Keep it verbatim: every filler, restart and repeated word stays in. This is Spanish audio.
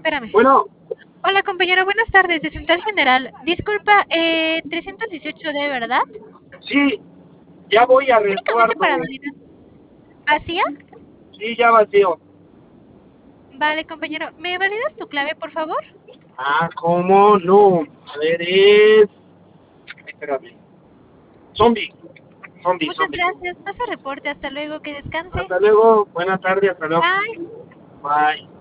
espérame. Bueno, Hola, compañero, buenas tardes, de Central General. Disculpa, eh, trescientos dieciocho D, ¿verdad? sí, ya voy a Únicamente para resguardo. validar. ¿Vacía? Sí, ya vacío. Vale, compañero, ¿me validas tu clave, por favor? Ah, ¿cómo no? A ver, es... Espérame. Zombie. Zombie, Muchas zombie. gracias. Pasa reporte. Hasta luego. Que descanse. Hasta luego. Buena tarde, hasta luego. Bye. Bye.